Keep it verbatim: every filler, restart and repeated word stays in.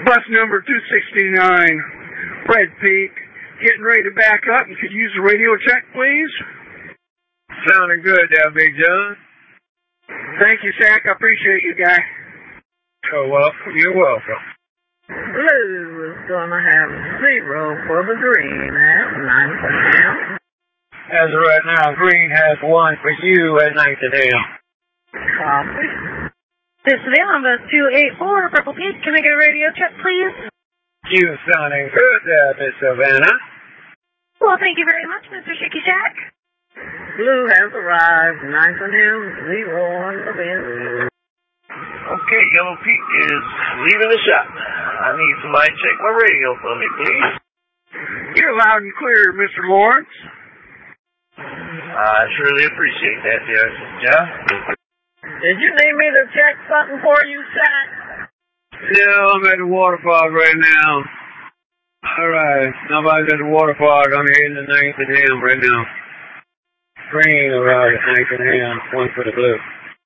Bus number two sixty-nine, Red Peak, getting ready to back up. You could use the radio check, please. Sounding good there, Big John. Thank you, Shaq. I appreciate you, guy. You're welcome. You're welcome. Blue is gonna have zero for the green at nine percent. As of right now, green has one for you at Nightingale. Copy. This is the Bus two eighty-four, Purple Peak. Can I get a radio check, please? You sounding good there, Miss Savannah. Well, thank you very much, Mister Shaky Shack. Blue has arrived. Nine for him, zero on the bin. Okay, Yellow Peak is leaving the shop. I need somebody to check my radio for me, please. You're loud and clear, Mister Lawrence. I surely appreciate that, dear John. Did you need me to check something for you, Shaq? No, I'm at the water park right now. Alright, nobody's at the water park. I'm here in the ninth and ham right now. Green arrived at ninth and ham, one for the blue.